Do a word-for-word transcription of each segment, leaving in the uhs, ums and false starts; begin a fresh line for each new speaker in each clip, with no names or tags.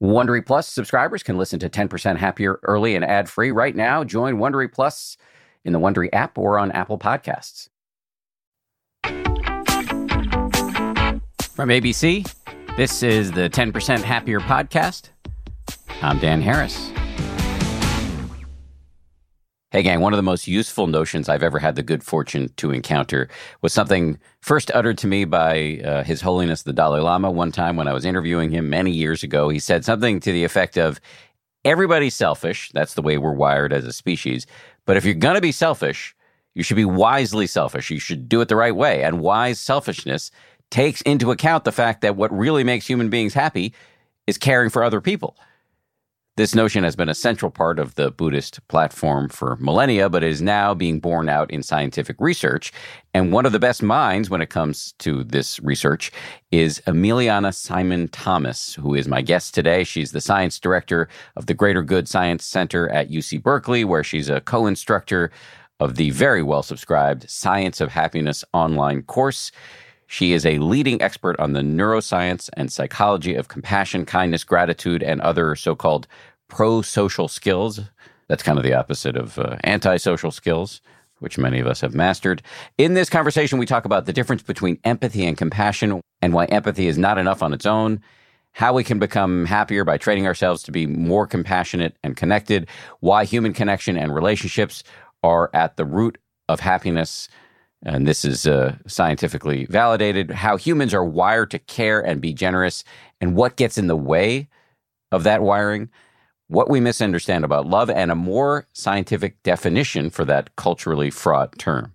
Wondery Plus subscribers can listen to ten percent Happier early and ad-free right now. Join Wondery Plus in the Wondery app or on Apple Podcasts. From A B C, this is the ten percent Happier podcast. I'm Dan Harris. Hey, gang, one of the most useful notions I've ever had the good fortune to encounter was something first uttered to me by uh, His Holiness the Dalai Lama one time when I was interviewing him many years ago. He said something to the effect of, everybody's selfish. That's the way we're wired as a species. But if you're going to be selfish, you should be wisely selfish. You should do it the right way. And wise selfishness takes into account the fact that what really makes human beings happy is caring for other people. This notion has been a central part of the Buddhist platform for millennia, but is now being borne out in scientific research. And one of the best minds when it comes to this research is Emiliana Simon Thomas, who is my guest today. She's the science director of the Greater Good Science Center at U C Berkeley, where she's a co-instructor of the very well-subscribed Science of Happiness online course. She is a leading expert on the neuroscience and psychology of compassion, kindness, gratitude, and other so-called pro-social skills. That's kind of the opposite of uh, anti-social skills, which many of us have mastered. In this conversation, we talk about the difference between empathy and compassion and why empathy is not enough on its own, how we can become happier by training ourselves to be more compassionate and connected, why human connection and relationships are at the root of happiness, and this is uh, scientifically validated, how humans are wired to care and be generous, and what gets in the way of that wiring, what we misunderstand about love, and a more scientific definition for that culturally fraught term.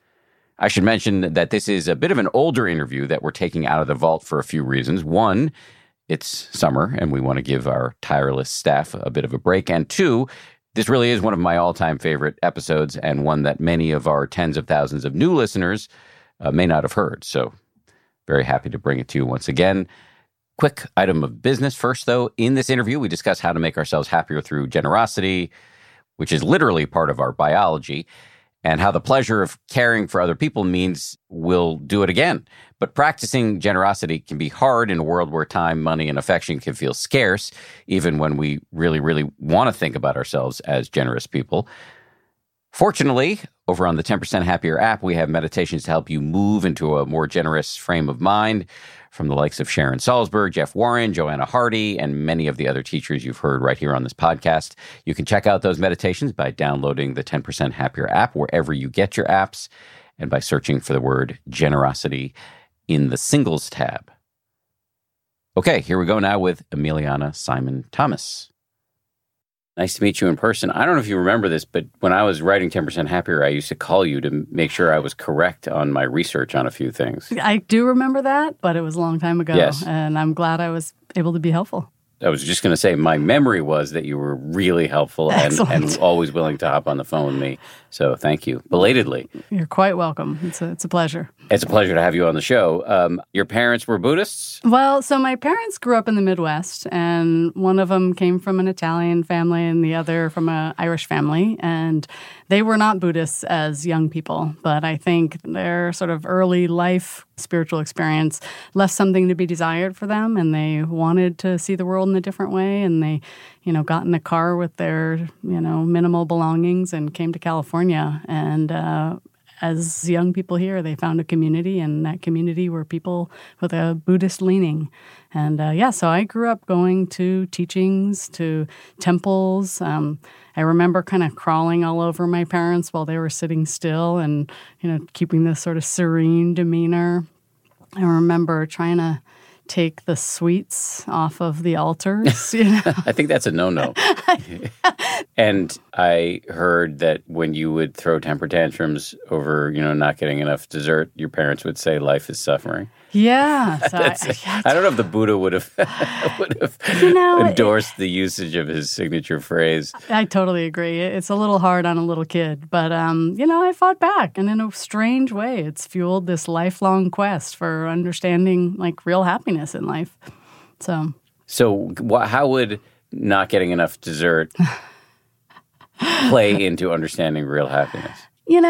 I should mention that this is a bit of an older interview that we're taking out of the vault for a few reasons. One, it's summer, and we want to give our tireless staff a bit of a break. And two, this really is one of my all-time favorite episodes and one that many of our tens of thousands of new listeners uh, may not have heard. So very happy to bring it to you once again. Quick item of business first, though. In this interview, we discuss how to make ourselves happier through generosity, which is literally part of our biology, and how the pleasure of caring for other people means we'll do it again. But practicing generosity can be hard in a world where time, money, and affection can feel scarce, even when we really, really want to think about ourselves as generous people. Fortunately, over on the ten percent Happier app, we have meditations to help you move into a more generous frame of mind from the likes of Sharon Salzberg, Jeff Warren, Joanna Hardy, and many of the other teachers you've heard right here on this podcast. You can check out those meditations by downloading the ten percent Happier app wherever you get your apps and by searching for the word generosity in the Singles tab. Okay, here we go now with Emiliana Simon Thomas. Nice to meet you in person. I don't know if you remember this, but when I was writing ten percent Happier, I used to call you to make sure I was correct on my research on a few things.
I do remember that, but it was a long time ago.
Yes.
And I'm glad I was able to be helpful.
I was just going to say, my memory was that you were really helpful and, and always willing to hop on the phone with me. So thank you, belatedly.
You're quite welcome. It's a, it's a pleasure.
It's a pleasure to have you on the show. Um, your parents were Buddhists?
Well, so my parents grew up in the Midwest, and one of them came from an Italian family and the other from an Irish family. And they were not Buddhists as young people, but I think their sort of early life spiritual experience left something to be desired for them, and they wanted to see the world in a different way. And they, you know, got in a car with their, you know, minimal belongings and came to California. And uh, as young people here, they found a community, and that community were people with a Buddhist leaning. And uh, yeah, so I grew up going to teachings, to temples. Um, I remember kind of crawling all over my parents while they were sitting still and, you know, keeping this sort of serene demeanor. I remember trying to take the sweets off of the altars. You know?
I think that's a no-no. And I heard that when you would throw temper tantrums over, you know, not getting enough dessert, your parents would say life is suffering.
Yeah. So I,
I, I don't know if the Buddha would have would have
you know,
endorsed
it,
the usage of his signature phrase.
I totally agree. It's a little hard on a little kid, but um, you know, I fought back, and in a strange way, it's fueled this lifelong quest for understanding like real happiness in life. So,
so wh- how would not getting enough dessert play into understanding real happiness?
You know,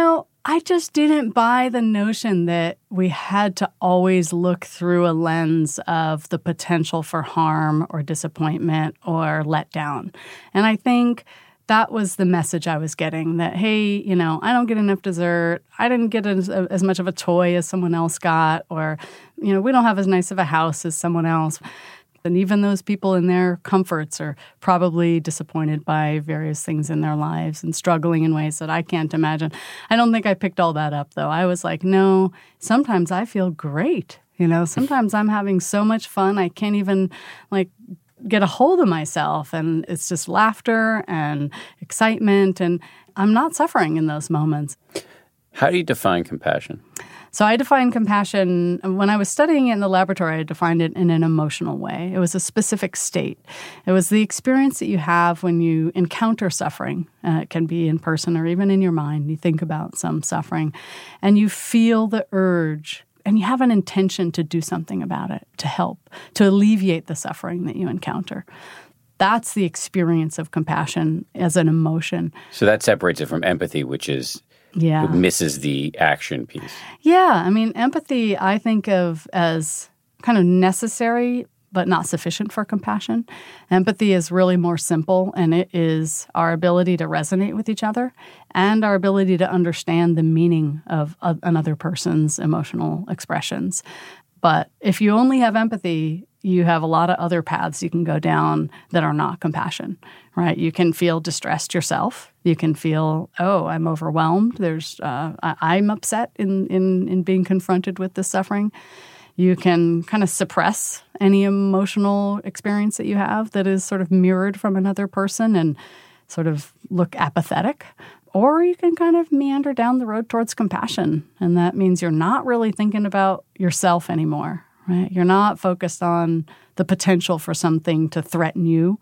I just didn't buy the notion that we had to always look through a lens of the potential for harm or disappointment or letdown. And I think that was the message I was getting, that, hey, you know, I don't get enough dessert. I didn't get as, as much of a toy as someone else got, or, you know, we don't have as nice of a house as someone else. And even those people in their comforts are probably disappointed by various things in their lives and struggling in ways that I can't imagine. I don't think I picked all that up, though. I was like, no, sometimes I feel great. You know, sometimes I'm having so much fun, I can't even, like, get a hold of myself. And it's just laughter and excitement. And I'm not suffering in those moments.
How do you define compassion?
So I define compassion, when I was studying it in the laboratory, I defined it in an emotional way. It was a specific state. It was the experience that you have when you encounter suffering. Uh, it can be in person or even in your mind. You think about some suffering, and you feel the urge, and you have an intention to do something about it, to help, to alleviate the suffering that you encounter. That's the experience of compassion as an emotion.
So that separates it from empathy, which is...
Yeah.
It misses the action piece.
Yeah. I mean, empathy I think of as kind of necessary but not sufficient for compassion. Empathy is really more simple, and it is our ability to resonate with each other and our ability to understand the meaning of a, another person's emotional expressions. But if you only have empathy, you have a lot of other paths you can go down that are not compassion, right? You can feel distressed yourself. You can feel, oh, I'm overwhelmed. There's, uh, I, I'm upset in, in, in being confronted with this suffering. You can kind of suppress any emotional experience that you have that is sort of mirrored from another person and sort of look apathetic. Or you can kind of meander down the road towards compassion. And that means you're not really thinking about yourself anymore, right? You're not focused on the potential for something to threaten you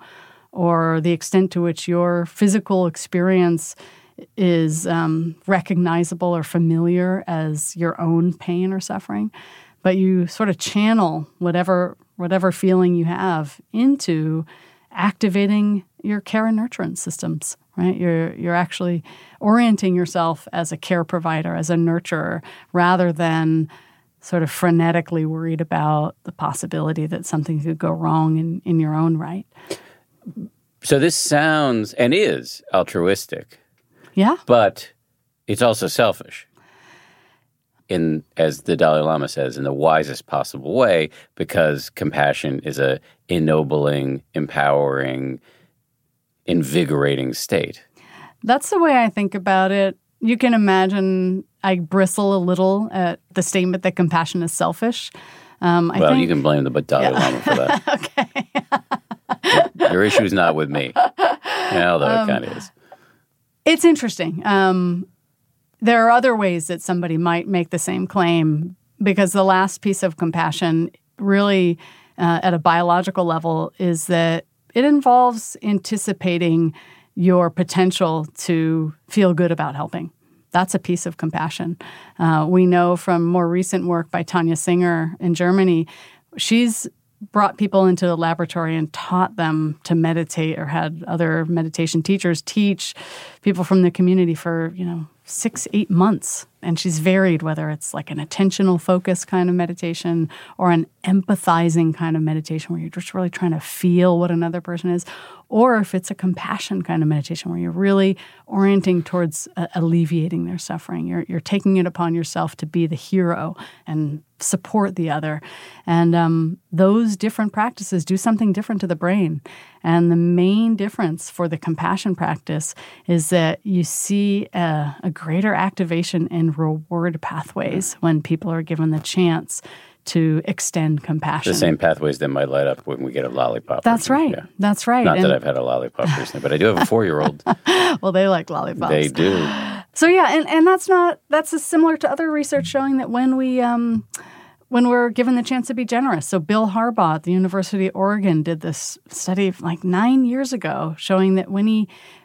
or the extent to which your physical experience is um, recognizable or familiar as your own pain or suffering. But you sort of channel whatever whatever feeling you have into activating your care and nurturance systems, right? You're you're actually orienting yourself as a care provider, as a nurturer, rather than sort of frenetically worried about the possibility that something could go wrong in, in your own right.
So this sounds and is altruistic.
Yeah.
But it's also selfish. In, as the Dalai Lama says, in the wisest possible way, because compassion is a ennobling, empowering, invigorating state.
That's the way I think about it. You can imagine I bristle a little at the statement that compassion is selfish. Um, I
well,
think,
you can blame the Dalai yeah. Lama for that.
Okay.
Your issue is not with me, yeah, although um, it kind of is.
It's interesting. Um, there are other ways that somebody might make the same claim, because the last piece of compassion really, uh, at a biological level, is that it involves anticipating your potential to feel good about helping. That's a piece of compassion. Uh, we know from more recent work by Tanya Singer in Germany, she's brought people into the laboratory and taught them to meditate, or had other meditation teachers teach people from the community for, you know, six, eight months. And she's varied whether it's like an attentional focus kind of meditation or an empathizing kind of meditation where you're just really trying to feel what another person is, or if it's a compassion kind of meditation where you're really orienting towards uh, alleviating their suffering. You're, you're taking it upon yourself to be the hero and support the other. And um, those different practices do something different to the brain. And the main difference for the compassion practice is that you see a, a greater activation in reward pathways when people are given the chance to extend compassion.
The same pathways that might light up when we get a lollipop.
That's right. Yeah. That's right.
Not
and,
that I've had a lollipop recently, but I do have a four-year-old.
Well, they like lollipops.
They do.
So yeah, and, and that's not that's similar to other research showing that when we um, when we're given the chance to be generous. So Bill Harbaugh at the University of Oregon did this study like nine years ago showing that when he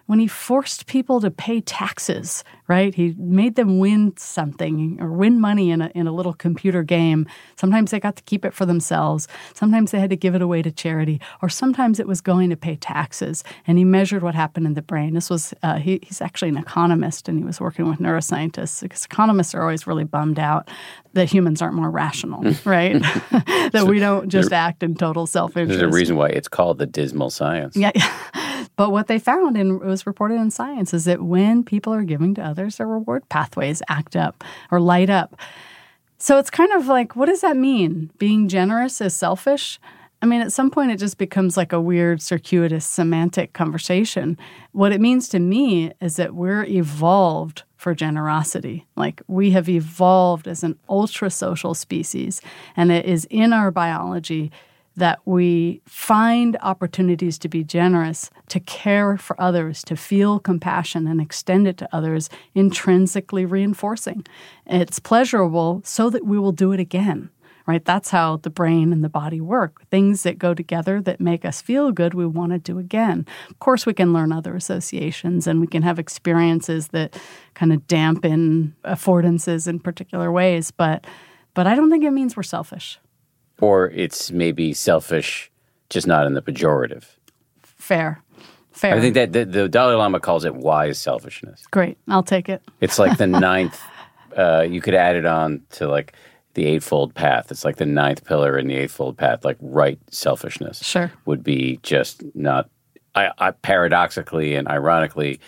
when he forced people to pay taxes, right? He made them win something or win money in a, in a little computer game. Sometimes they got to keep it for themselves. Sometimes they had to give it away to charity, or sometimes it was going to pay taxes. And he measured what happened in the brain. This was, uh, he, he's actually an economist, and he was working with neuroscientists, because economists are always really bummed out that humans aren't more rational, right? that so we don't just there, act in total self-interest.
There's a reason why it's called the dismal science.
Yeah. But what they found, and it was reported in Science, is that when people are giving to others, their reward pathways act up or light up. So it's kind of like, what does that mean? Being generous is selfish? I mean, at some point, it just becomes like a weird, circuitous, semantic conversation. What it means to me is that we're evolved for generosity. Like, we have evolved as an ultra-social species, and it is in our biology that we find opportunities to be generous, to care for others, to feel compassion and extend it to others, intrinsically reinforcing. It's pleasurable so that we will do it again, right? That's how the brain and the body work. Things that go together that make us feel good, we want to do again. Of course, we can learn other associations, and we can have experiences that kind of dampen affordances in particular ways, but but I don't think it means we're selfish.
Or it's maybe selfish, just not in the pejorative.
Fair. Fair.
I think that the, the Dalai Lama calls it wise selfishness.
Great. I'll take it.
It's like the ninth, uh, you could add it on to like the Eightfold Path. It's like the ninth pillar in the Eightfold Path, like right selfishness.
Sure.
Would be just not, I, I paradoxically and ironically,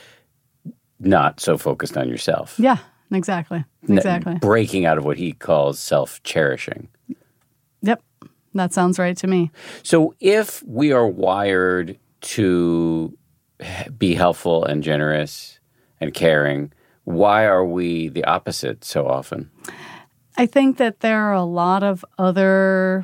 not so focused on yourself.
Yeah, exactly. Exactly.
N- breaking out of what he calls self-cherishing.
Yep. That sounds right to me.
So if we are wired to be helpful and generous and caring, why are we the opposite so often?
I think that there are a lot of other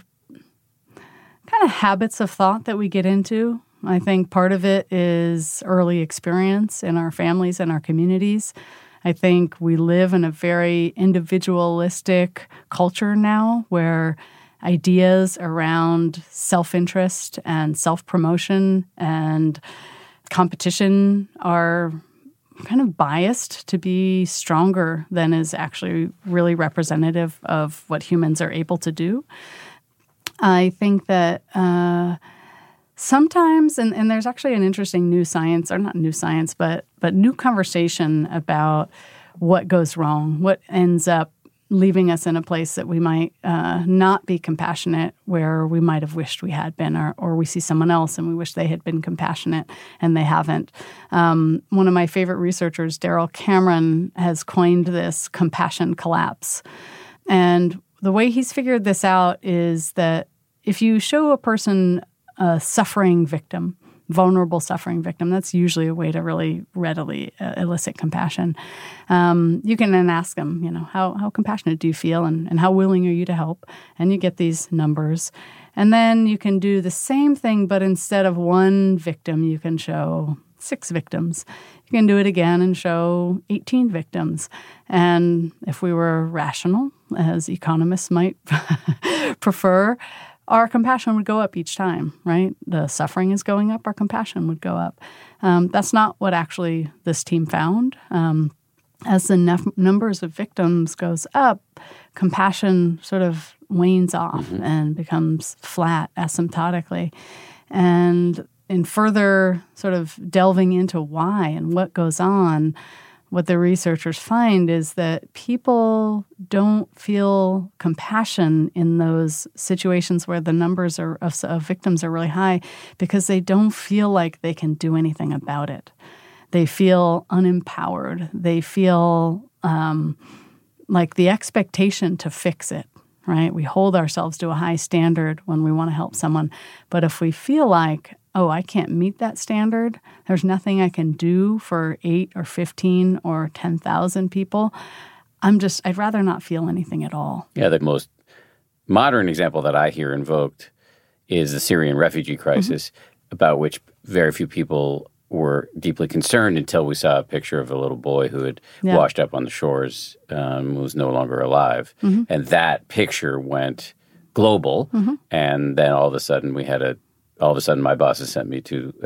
kind of habits of thought that we get into. I think part of it is early experience in our families and our communities. I think we live in a very individualistic culture now where ideas around self-interest and self-promotion and competition are kind of biased to be stronger than is actually really representative of what humans are able to do. I think that uh, sometimes, and, and there's actually an interesting new science, or not new science, but but new conversation about what goes wrong, what ends up leaving us in a place that we might uh, not be compassionate where we might have wished we had been, or, or we see someone else and we wish they had been compassionate and they haven't. Um, one of my favorite researchers, Daryl Cameron, has coined this compassion collapse. And the way he's figured this out is that if you show a person a suffering victim, vulnerable suffering victim, that's usually a way to really readily uh, elicit compassion. Um, you can then ask them, you know, how how compassionate do you feel, and, and how willing are you to help? And you get these numbers. And then you can do the same thing, but instead of one victim, you can show six victims. You can do it again and show eighteen victims. And if we were rational, as economists might prefer, our compassion would go up each time, right? The suffering is going up, our compassion would go up. Um, that's not what actually this team found. Um, as the nef- numbers of victims goes up, compassion sort of wanes off mm-hmm. and becomes flat asymptotically. And in further sort of delving into why and what goes on, what the researchers find is that people don't feel compassion in those situations where the numbers are, of, of victims are really high because they don't feel like they can do anything about it. They feel unempowered. They feel um, like the expectation to fix it, right? We hold ourselves to a high standard when we want to help someone. But if we feel like, oh, I can't meet that standard, there's nothing I can do for eight or fifteen or ten thousand people, I'm just, I'd rather not feel anything at all.
Yeah, the most modern example that I hear invoked is the Syrian refugee crisis, mm-hmm. about which very few people were deeply concerned until we saw a picture of a little boy who had yeah. washed up on the shores, um, was no longer alive. Mm-hmm. And that picture went global, mm-hmm. and then all of a sudden we had a All of a sudden, my bosses sent me to uh,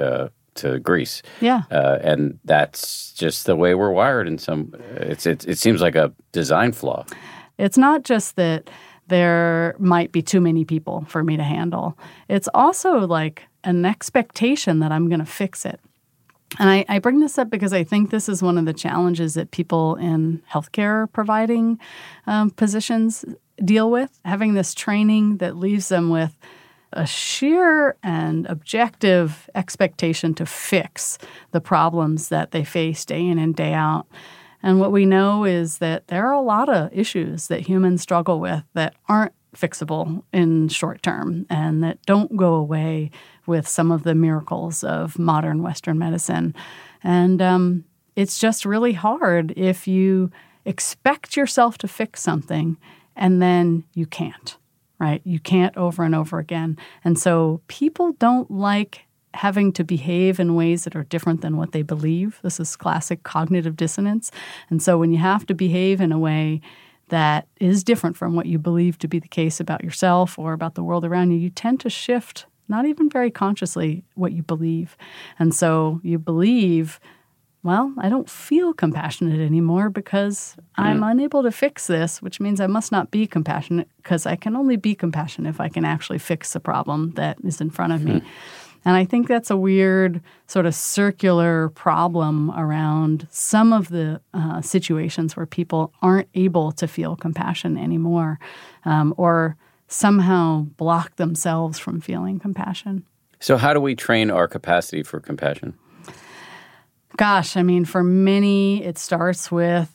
to Greece.
Yeah.
Uh, and that's just the way we're wired in some, it's, it, it seems like a design flaw.
It's not just that there might be too many people for me to handle. It's also like an expectation that I'm going to fix it. And I, I bring this up because I think this is one of the challenges that people in healthcare providing um, positions deal with, having this training that leaves them with a sheer and objective expectation to fix the problems that they face day in and day out. And what we know is that there are a lot of issues that humans struggle with that aren't fixable in short term and that don't go away with some of the miracles of modern Western medicine. And um, it's just really hard if you expect yourself to fix something and then you can't, right? You can't over and over again. And so people don't like having to behave in ways that are different than what they believe. This is classic cognitive dissonance. And so when you have to behave in a way that is different from what you believe to be the case about yourself or about the world around you, you tend to shift, not even very consciously, what you believe. And so you believe, well, I don't feel compassionate anymore because mm. I'm unable to fix this, which means I must not be compassionate because I can only be compassionate if I can actually fix the problem that is in front of mm. me. And I think that's a weird sort of circular problem around some of the uh, situations where people aren't able to feel compassion anymore um, or somehow block themselves from feeling compassion.
So how do we train our capacity for compassion?
Gosh, I mean, for many, it starts with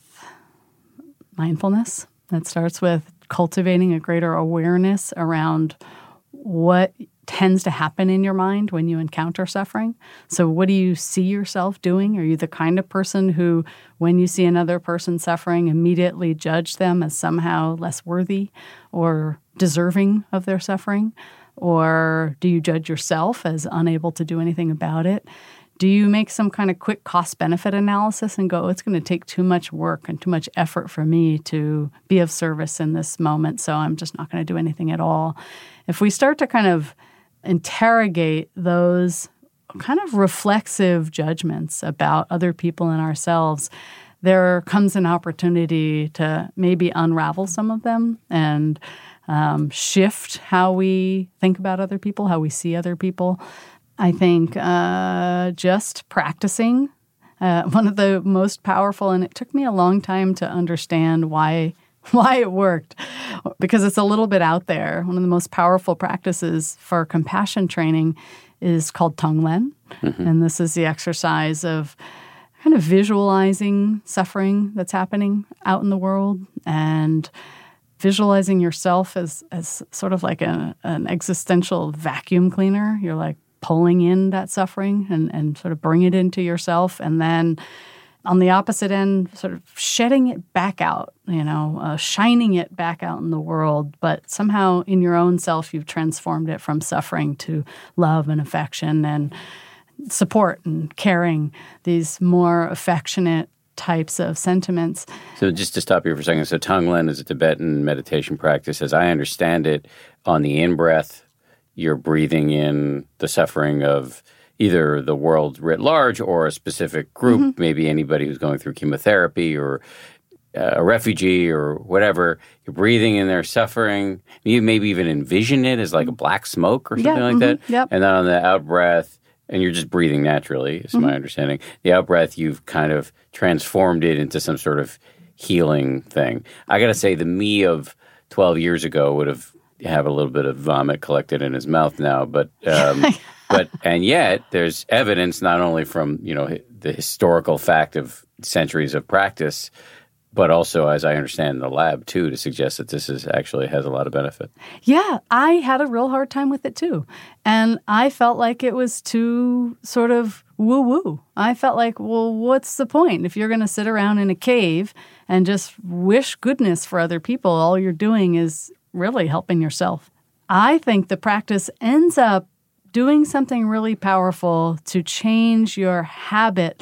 mindfulness. It starts with cultivating a greater awareness around what tends to happen in your mind when you encounter suffering. So what do you see yourself doing? Are you the kind of person who, when you see another person suffering, immediately judge them as somehow less worthy or deserving of their suffering? Or do you judge yourself as unable to do anything about it? Do you make some kind of quick cost-benefit analysis and go, oh, it's going to take too much work and too much effort for me to be of service in this moment, so I'm just not going to do anything at all? If we start to kind of interrogate those kind of reflexive judgments about other people and ourselves, there comes an opportunity to maybe unravel some of them and um, shift how we think about other people, how we see other people. I think uh, just practicing, uh, one of the most powerful, and it took me a long time to understand why why it worked, because it's a little bit out there. One of the most powerful practices for compassion training is called Tonglen, mm-hmm. and this is the exercise of kind of visualizing suffering that's happening out in the world and visualizing yourself as as sort of like a, an existential vacuum cleaner. You're like pulling in that suffering and, and sort of bring it into yourself, and then on the opposite end, sort of shedding it back out, you know, uh, shining it back out in the world. But somehow in your own self, you've transformed it from suffering to love and affection and support and caring, these more affectionate types of sentiments.
So just to stop you for a second, so Tonglen is a Tibetan meditation practice. As I understand it, on the in-breath, you're breathing in the suffering of either the world writ large or a specific group, mm-hmm. maybe anybody who's going through chemotherapy or uh, a refugee or whatever. You're breathing in their suffering. You maybe even envision it as like a black smoke or something
yeah,
like
mm-hmm,
that.
Yep.
And then on the out-breath, and you're just breathing naturally, is mm-hmm. my understanding. The out-breath, you've kind of transformed it into some sort of healing thing. I got to say, the me of twelve years ago would have have a little bit of vomit collected in his mouth now, but um, but and yet there's evidence not only from you know the historical fact of centuries of practice, but also, as I understand, in the lab too, to suggest that this is actually has a lot of benefit.
Yeah, I had a real hard time with it too, and I felt like it was too sort of woo-woo. I felt like, well, what's the point if you're going to sit around in a cave and just wish goodness for other people? All you're doing is really helping yourself. I think the practice ends up doing something really powerful to change your habit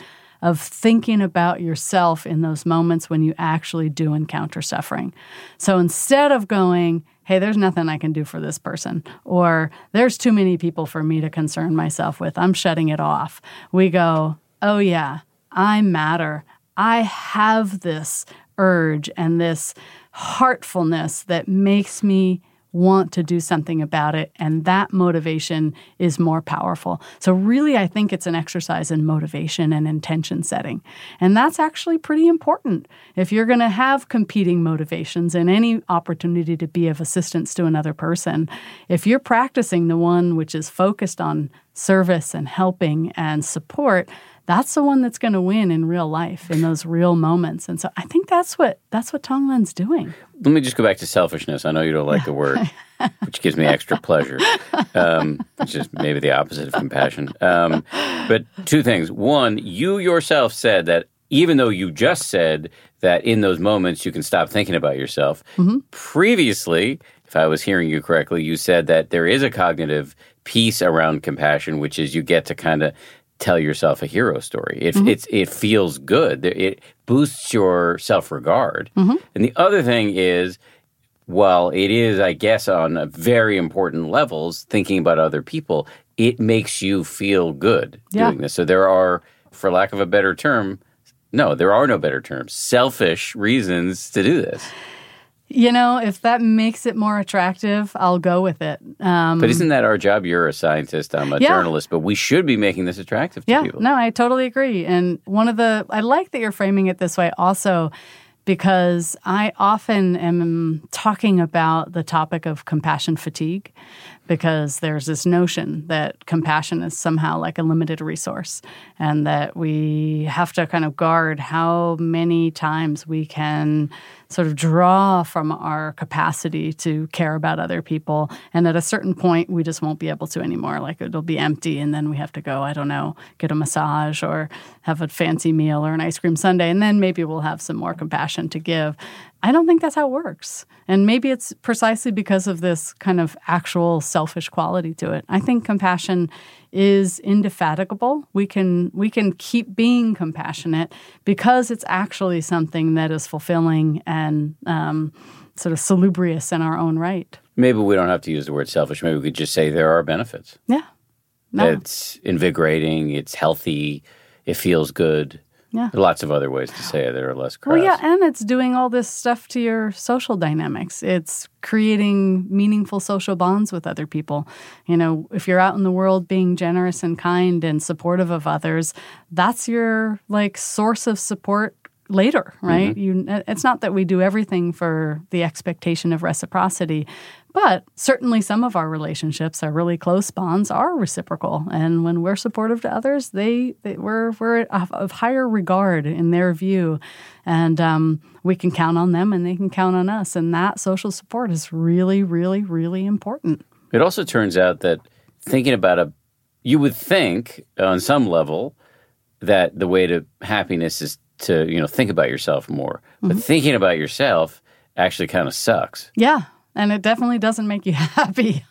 of thinking about yourself in those moments when you actually do encounter suffering. So instead of going, hey, there's nothing I can do for this person, or there's too many people for me to concern myself with, I'm shutting it off, we go, oh yeah, I matter. I have this urge and this heartfulness that makes me want to do something about it, and that motivation is more powerful. So really, I think it's an exercise in motivation and intention setting. And that's actually pretty important. If you're going to have competing motivations and any opportunity to be of assistance to another person, if you're practicing the one which is focused on service and helping and support, that's the one that's going to win in real life, in those real moments. And so I think that's what that's what Tonglen's doing.
Let me just go back to selfishness. I know you don't like the word, which gives me extra pleasure, um, which is maybe the opposite of compassion. Um, but two things. One, you yourself said that even though you just said that in those moments you can stop thinking about yourself, mm-hmm. previously, if I was hearing you correctly, you said that there is a cognitive piece around compassion, which is you get to kind of tell yourself a hero story. It, mm-hmm. it's, it feels good. It boosts your self-regard. Mm-hmm. And the other thing is, while it is, I guess, on very important levels, thinking about other people, it makes you feel good yeah. doing this. So there are, for lack of a better term, no, there are no better terms, selfish reasons to do this.
You know, if that makes it more attractive, I'll go with it. Um,
but isn't that our job? You're a scientist, I'm a yeah. journalist, but we should be making this attractive to
yeah,
people.
No, I totally agree. And one of the, I like that you're framing it this way also, because I often am talking about the topic of compassion fatigue, because there's this notion that compassion is somehow like a limited resource, and that we have to kind of guard how many times we can sort of draw from our capacity to care about other people. And at a certain point, we just won't be able to anymore. Like it'll be empty, and then we have to go, I don't know, get a massage or have a fancy meal or an ice cream sundae, and then maybe we'll have some more compassion to give. I don't think that's how it works. And maybe it's precisely because of this kind of actual selfish quality to it. I think compassion is indefatigable. We can we can keep being compassionate because it's actually something that is fulfilling and um, sort of salubrious in our own right.
Maybe we don't have to use the word selfish. Maybe we could just say there are benefits.
Yeah. No.
It's invigorating. It's healthy. It feels good.
Yeah.
There are lots of other ways to say it that are less crass.
Well, yeah, and it's doing all this stuff to your social dynamics. It's creating meaningful social bonds with other people. You know, if you're out in the world being generous and kind and supportive of others, that's your, like, source of support later, right? Mm-hmm. You, it's not that we do everything for the expectation of reciprocity, but certainly some of our relationships, our really close bonds, are reciprocal. And when we're supportive to others, they, they we're we're of, of higher regard in their view, and um, we can count on them, and they can count on us. And that social support is really, really, really important.
It also turns out that thinking about a, you would think on some level that the way to happiness is to, you know, think about yourself more. But mm-hmm. thinking about yourself actually kind of sucks.
Yeah. And it definitely doesn't make you happy.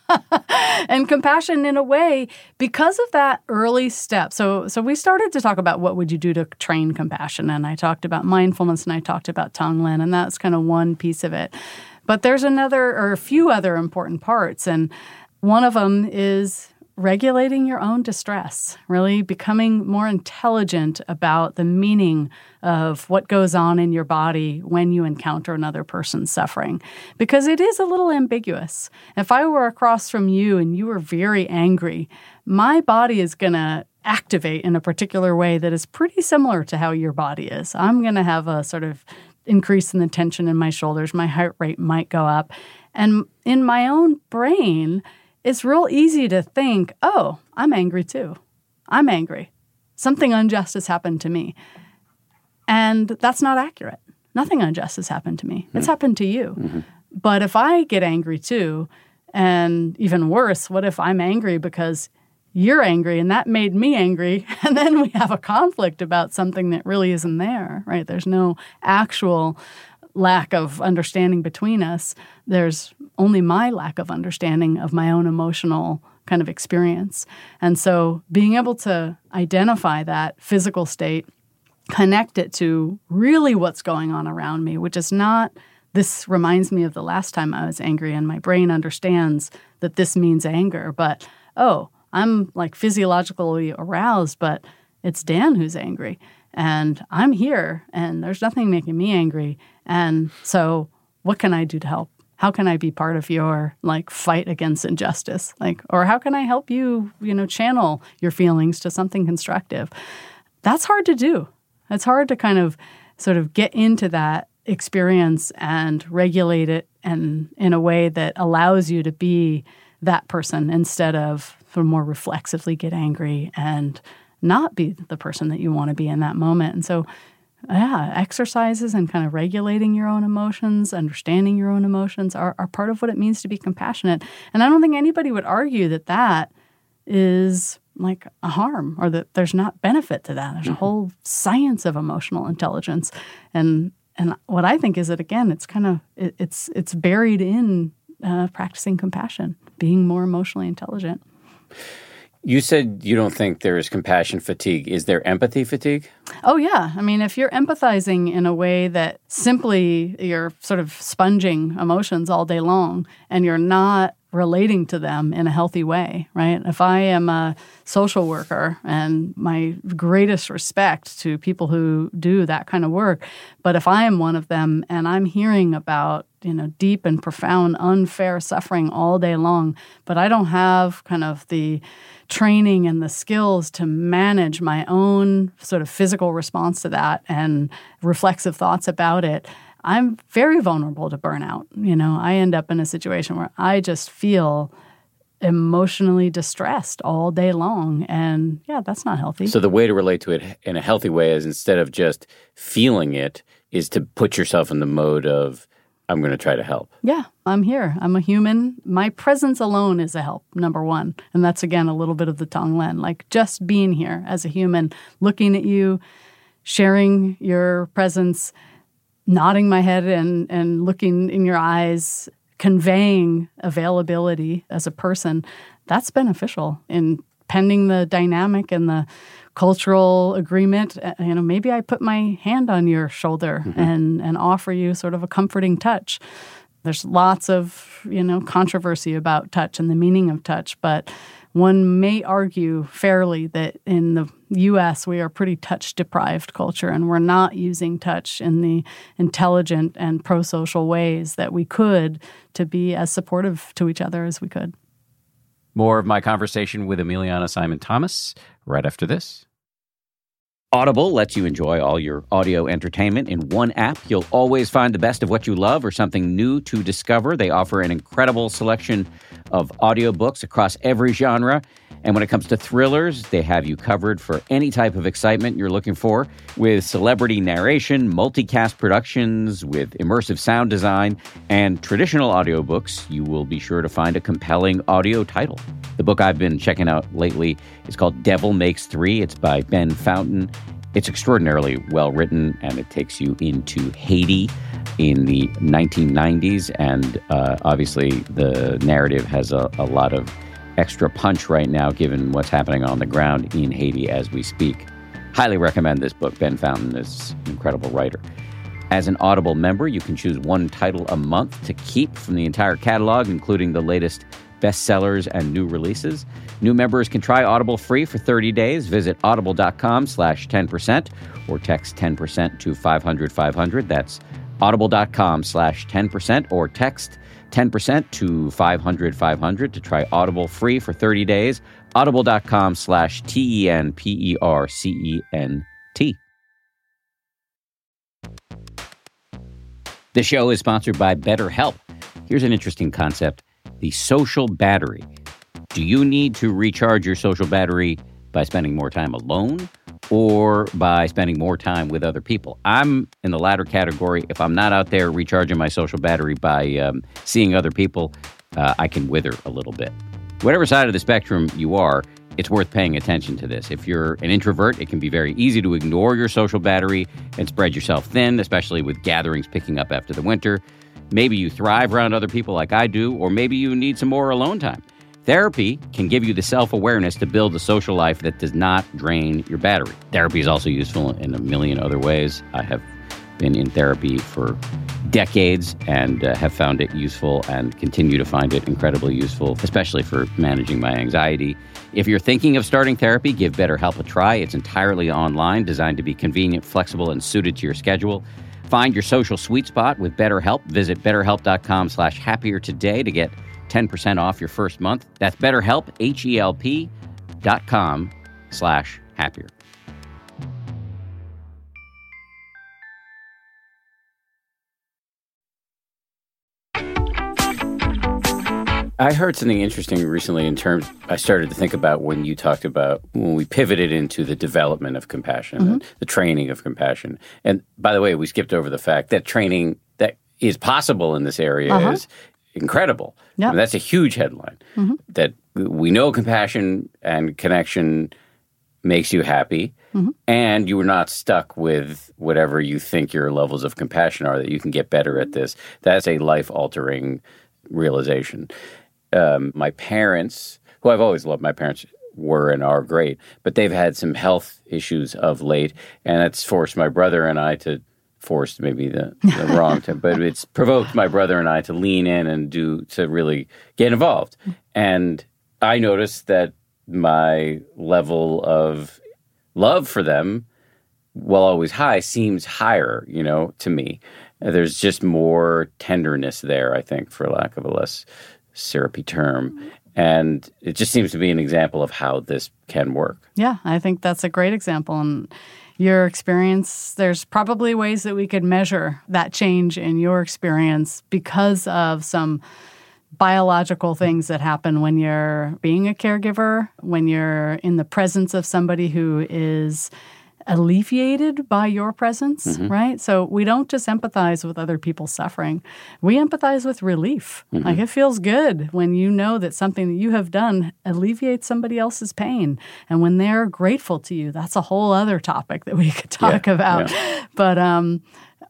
And compassion, in a way, because of that early step. So so we started to talk about what would you do to train compassion. And I talked about mindfulness, and I talked about Tonglen, and that's kind of one piece of it. But there's another, or a few other important parts. And one of them is regulating your own distress, really becoming more intelligent about the meaning of what goes on in your body when you encounter another person's suffering. Because it is a little ambiguous. If I were across from you and you were very angry, my body is going to activate in a particular way that is pretty similar to how your body is. I'm going to have a sort of increase in the tension in my shoulders. My heart rate might go up. And in my own brain, it's real easy to think, oh, I'm angry too. I'm angry. Something unjust has happened to me. And that's not accurate. Nothing unjust has happened to me. Mm-hmm. It's happened to you. Mm-hmm. But if I get angry too, and even worse, what if I'm angry because you're angry and that made me angry, and then we have a conflict about something that really isn't there, right? There's no actual lack of understanding between us. There's only my lack of understanding of my own emotional kind of experience. And so being able to identify that physical state connect it to really what's going on around me, which is not, this reminds me of the last time I was angry, and my brain understands that this means anger, but, oh, I'm like physiologically aroused, but it's Dan who's angry, and I'm here, and there's nothing making me angry, and so what can I do to help? How can I be part of your like fight against injustice? Like, or how can I help you, you know, channel your feelings to something constructive? That's hard to do. It's hard to kind of sort of get into that experience and regulate it and in a way that allows you to be that person instead of sort of more reflexively get angry and not be the person that you want to be in that moment. And so yeah, exercises and kind of regulating your own emotions, understanding your own emotions are, are part of what it means to be compassionate. And I don't think anybody would argue that that is like a harm or that there's not benefit to that. There's a whole science of emotional intelligence. And and what I think is that, again, it's kind of, it, it's it's buried in uh, practicing compassion, being more emotionally intelligent.
You said you don't think there is compassion fatigue. Is there empathy fatigue?
Oh, yeah. I mean, if you're empathizing in a way that simply you're sort of sponging emotions all day long and you're not relating to them in a healthy way, right? If I am a social worker, and my greatest respect to people who do that kind of work, but if I am one of them and I'm hearing about, you know, deep and profound unfair suffering all day long, but I don't have kind of the training and the skills to manage my own sort of physical response to that and reflexive thoughts about it, I'm very vulnerable to burnout. You know, I end up in a situation where I just feel emotionally distressed all day long. And yeah, that's not healthy.
So the way to relate to it in a healthy way is, instead of just feeling it, is to put yourself in the mode of, I'm going to try to help.
Yeah, I'm here. I'm a human. My presence alone is a help, number one. And that's, again, a little bit of the Tonglen, like just being here as a human, looking at you, sharing your presence, nodding my head and, and looking in your eyes, conveying availability as a person. That's beneficial in pending the dynamic and the cultural agreement. You know, maybe I put my hand on your shoulder mm-hmm. and, and offer you sort of a comforting touch. There's lots of, you know, controversy about touch and the meaning of touch, but one may argue fairly that in the U S we are a pretty touch-deprived culture, and we're not using touch in the intelligent and pro-social ways that we could to be as supportive to each other as we could.
More of my conversation with Emiliana Simon Thomas right after this. Audible lets you enjoy all your audio entertainment in one app. You'll always find the best of what you love or something new to discover. They offer an incredible selection of audiobooks across every genre. And when it comes to thrillers, they have you covered for any type of excitement you're looking for, with celebrity narration, multicast productions, with immersive sound design, and traditional audiobooks. You will be sure to find a compelling audio title. The book I've been checking out lately is called Devil Makes Three. It's by Ben Fountain. It's extraordinarily well written, and it takes you into Haiti in the nineteen nineties. And uh, obviously, the narrative has a, a lot of extra punch right now, given what's happening on the ground in Haiti as we speak. Highly recommend this book. Ben Fountain is an incredible writer. As an Audible member, you can choose one title a month to keep from the entire catalog, including the latest bestsellers and new releases. New members can try Audible free for thirty days. Visit audible.com slash 10% or text ten percent to five hundred five hundred. That's audible.com slash 10% or text ten percent to five hundred five hundred to try Audible free for thirty days. Audible.com slash T E N P E R C E N T. The show is sponsored by BetterHelp. Here's an interesting concept. The social battery. Do you need to recharge your social battery by spending more time alone or by spending more time with other people? I'm in the latter category. If I'm not out there recharging my social battery by um, seeing other people, uh, I can wither a little bit. Whatever side of the spectrum you are, it's worth paying attention to this. If you're an introvert, it can be very easy to ignore your social battery and spread yourself thin, especially with gatherings picking up after the winter. Maybe you thrive around other people like I do, or maybe you need some more alone time. Therapy can give you the self-awareness to build a social life that does not drain your battery. Therapy is also useful in a million other ways. I have been in therapy for decades and uh, have found it useful and continue to find it incredibly useful, especially for managing my anxiety. If you're thinking of starting therapy, give BetterHelp a try. It's entirely online, designed to be convenient, flexible, and suited to your schedule. Find your social sweet spot with BetterHelp. Visit betterhelp.com slash happier today to get ten percent off your first month. That's BetterHelp, H-E-L-P dot com slash happier. I heard something interesting recently in terms, I started to think about when you talked about when we pivoted into the development of compassion, mm-hmm. and the training of compassion. And by the way, we skipped over the fact that training that is possible in this area uh-huh. is incredible. Yep. I mean, that's a huge headline, mm-hmm. that we know compassion and connection makes you happy, mm-hmm. and you are not stuck with whatever you think your levels of compassion are, that you can get better at this. That's a life-altering realization. Um, my parents, who I've always loved, my parents were and are great, but they've had some health issues of late, and that's forced my brother and I to, forced maybe the, the wrong term, but it's provoked my brother and I to lean in and do, to really get involved. And I noticed that my level of love for them, while always high, seems higher, you know, to me. There's just more tenderness there, I think, for lack of a less syrupy term. And it just seems to be an example of how this can work.
Yeah, I think that's a great example. And your experience, there's probably ways that we could measure that change in your experience because of some biological things that happen when you're being a caregiver, when you're in the presence of somebody who is alleviated by your presence, mm-hmm. right? So we don't just empathize with other people's suffering. We empathize with relief. Mm-hmm. Like, it feels good when you know that something that you have done alleviates somebody else's pain. And when they're grateful to you, that's a whole other topic that we could talk yeah, about. Yeah. But um,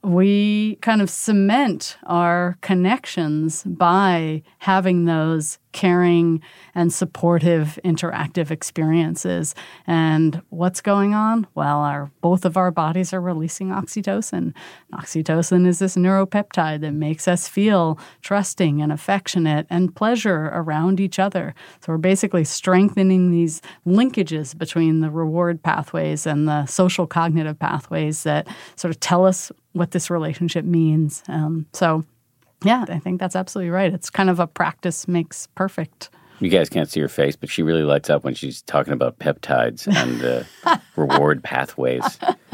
we kind of cement our connections by having those caring and supportive interactive experiences. And what's going on? Well, our both of our bodies are releasing oxytocin. Oxytocin is this neuropeptide that makes us feel trusting and affectionate and pleasure around each other. So we're basically strengthening these linkages between the reward pathways and the social cognitive pathways that sort of tell us what this relationship means. Um, so Yeah, I think that's absolutely right. It's kind of a practice makes perfect.
You guys can't see her face, but she really lights up when she's talking about peptides and uh, reward pathways.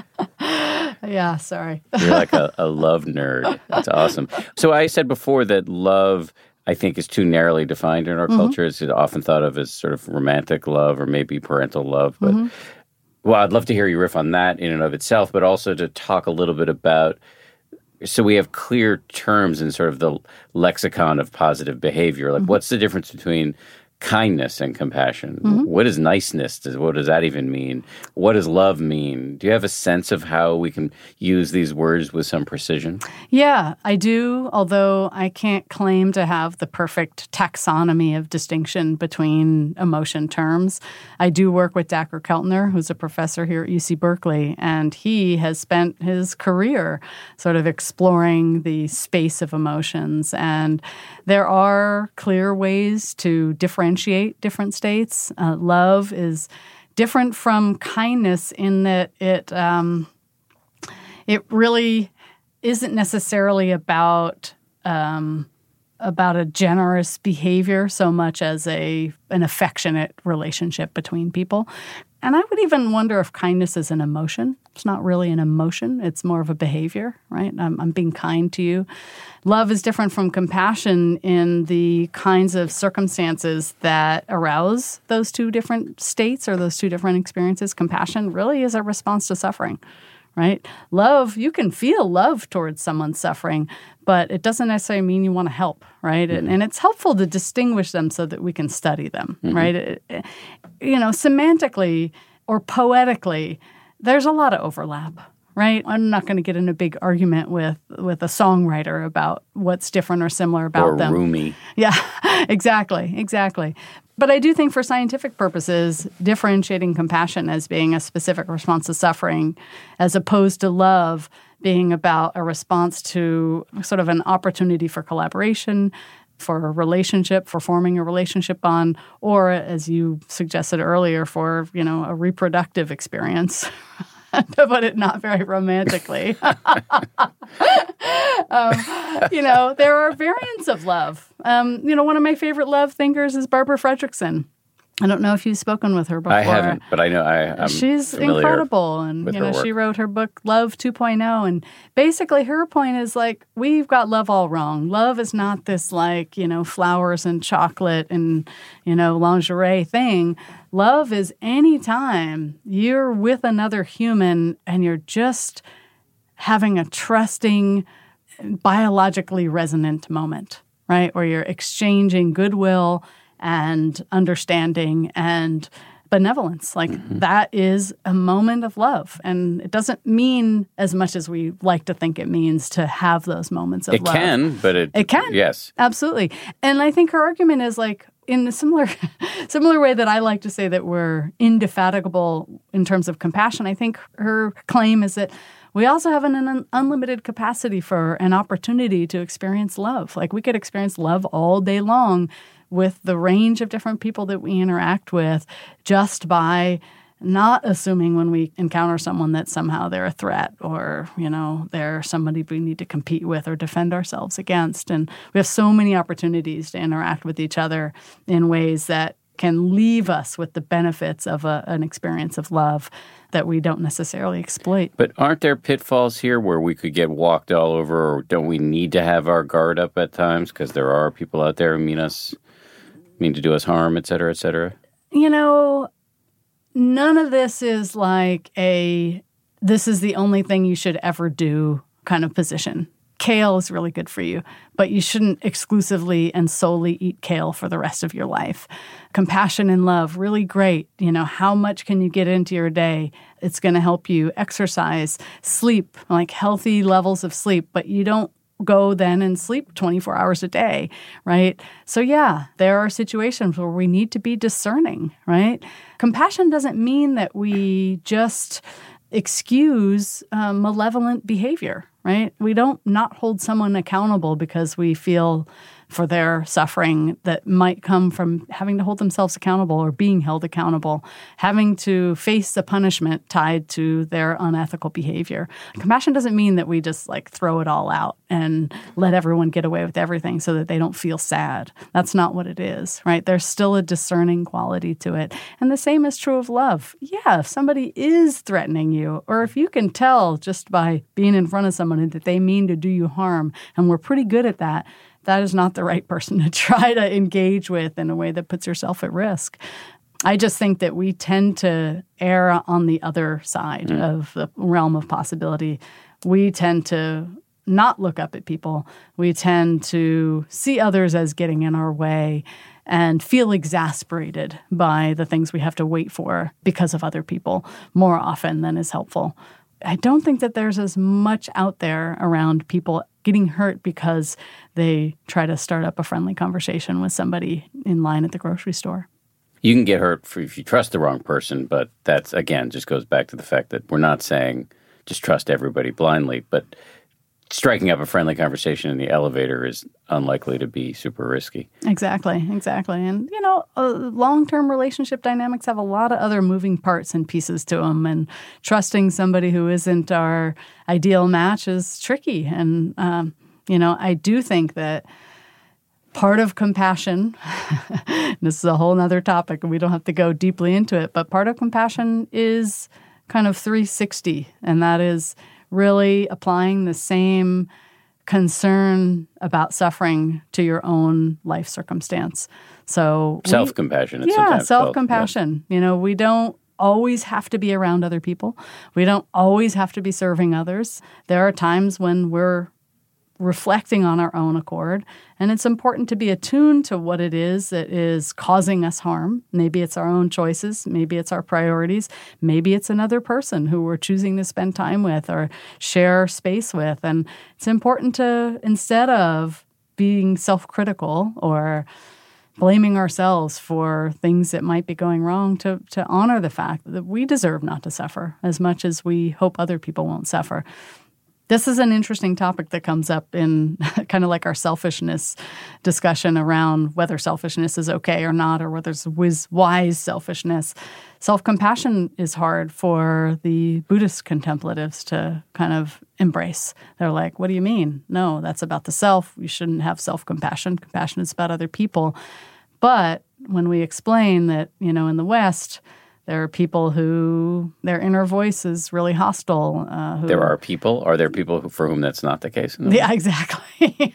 Yeah, sorry.
You're like a, a love nerd. That's awesome. So I said before that love, I think, is too narrowly defined in our mm-hmm. culture. It's often thought of as sort of romantic love or maybe parental love. But mm-hmm. well, I'd love to hear you riff on that in and of itself, but also to talk a little bit about, so we have clear terms in sort of the lexicon of positive behavior. Like, mm-hmm. what's the difference between kindness and compassion? Mm-hmm. What is niceness? What does that even mean? What does love mean? Do you have a sense of how we can use these words with some precision?
Yeah, I do, although I can't claim to have the perfect taxonomy of distinction between emotion terms. I do work with Dacher Keltner, who's a professor here at U C Berkeley, and he has spent his career sort of exploring the space of emotions. And there are clear ways to differentiate different states. Uh, love is different from kindness in that it um, it really isn't necessarily about um, about a generous behavior so much as a an affectionate relationship between people. And I would even wonder if kindness is an emotion. It's not really an emotion. It's more of a behavior, right? I'm, I'm being kind to you. Love is different from compassion in the kinds of circumstances that arouse those two different states or those two different experiences. Compassion really is a response to suffering, right? Love, you can feel love towards someone's suffering, but it doesn't necessarily mean you want to help, right? Mm-hmm. And, and it's helpful to distinguish them so that we can study them, mm-hmm. right? It, it, you know, semantically or poetically, there's a lot of overlap, right? I'm not going to get in a big argument with, with a songwriter about what's different or similar about
or
them.
Or Rumi.
Yeah, exactly, exactly. But I do think for scientific purposes, differentiating compassion as being a specific response to suffering as opposed to love being about a response to sort of an opportunity for collaboration, for a relationship, for forming a relationship bond, or as you suggested earlier, for, you know, a reproductive experience. To put it not very romantically. um, you know, there are variants of love. Um, you know, one of my favorite love thinkers is Barbara Fredrickson. I don't know if you've spoken with her before.
I haven't, but I know I, I'm
She's incredible. And, you know, she wrote her book, Love two point oh. And basically her point is like, we've got love all wrong. Love is not this like, you know, flowers and chocolate and, you know, lingerie thing. Love is any time you're with another human and you're just having a trusting, biologically resonant moment, right? Where you're exchanging goodwill and understanding and benevolence. Like mm-hmm. that is a moment of love. And it doesn't mean as much as we like to think it means to have those moments of
it
love. It
can, but it...
It can.
Yes.
Absolutely. And I think her argument is like, in a similar similar way that I like to say that we're indefatigable in terms of compassion, I think her claim is that we also have an, an unlimited capacity for an opportunity to experience love. Like we could experience love all day long with the range of different people that we interact with just by not assuming when we encounter someone that somehow they're a threat or, you know, they're somebody we need to compete with or defend ourselves against. And we have so many opportunities to interact with each other in ways that can leave us with the benefits of a, an experience of love that we don't necessarily exploit.
But aren't there pitfalls here where we could get walked all over, or don't we need to have our guard up at times because there are people out there who mean us, mean to do us harm, et cetera, et cetera?
You know, none of this is like a, this is the only thing you should ever do kind of position. Kale is really good for you, but you shouldn't exclusively and solely eat kale for the rest of your life. Compassion and love, really great. You know, how much can you get into your day? It's going to help you exercise, sleep, like healthy levels of sleep, but you don't go then and sleep twenty-four hours a day, right? So yeah, there are situations where we need to be discerning, right? Compassion doesn't mean that we just excuse uh, malevolent behavior, right? We don't not hold someone accountable because we feel for their suffering that might come from having to hold themselves accountable or being held accountable, having to face the punishment tied to their unethical behavior. Compassion doesn't mean that we just like throw it all out and let everyone get away with everything so that they don't feel sad. That's not what it is, right? There's still a discerning quality to it. And the same is true of love. Yeah, if somebody is threatening you, or if you can tell just by being in front of somebody that they mean to do you harm, and we're pretty good at that, that is not the right person to try to engage with in a way that puts yourself at risk. I just think that we tend to err on the other side mm. of the realm of possibility. We tend to not look up at people. We tend to see others as getting in our way and feel exasperated by the things we have to wait for because of other people more often than is helpful. I don't think that there's as much out there around people getting hurt because they try to start up a friendly conversation with somebody in line at the grocery store.
You can get hurt for, if you trust the wrong person, but that's, again, just goes back to the fact that we're not saying just trust everybody blindly, but striking up a friendly conversation in the elevator is unlikely to be super risky.
Exactly, exactly. And, you know, uh, long-term relationship dynamics have a lot of other moving parts and pieces to them, and trusting somebody who isn't our ideal match is tricky. And, um, you know, I do think that part of compassion, this is a whole other topic, and we don't have to go deeply into it, but part of compassion is kind of three sixty, and that is really applying the same concern about suffering to your own life circumstance. So we,
self-compassion. It's
yeah, self-compassion. Called, yeah. You know, we don't always have to be around other people. We don't always have to be serving others. There are times when we're reflecting on our own accord. And it's important to be attuned to what it is that is causing us harm. Maybe it's our own choices. Maybe it's our priorities. Maybe it's another person who we're choosing to spend time with or share space with. And it's important to, instead of being self-critical or blaming ourselves for things that might be going wrong, to, to honor the fact that we deserve not to suffer as much as we hope other people won't suffer. This is an interesting topic that comes up in kind of like our selfishness discussion around whether selfishness is okay or not, or whether it's wise selfishness. Self-compassion is hard for the Buddhist contemplatives to kind of embrace. They're like, what do you mean? No, that's about the self. You shouldn't have self-compassion. Compassion is about other people. But when we explain that, you know, in the West, there are people who their inner voice is really hostile. Uh, who,
there are people? Are there people who, for whom that's not the case?
No. Yeah, exactly.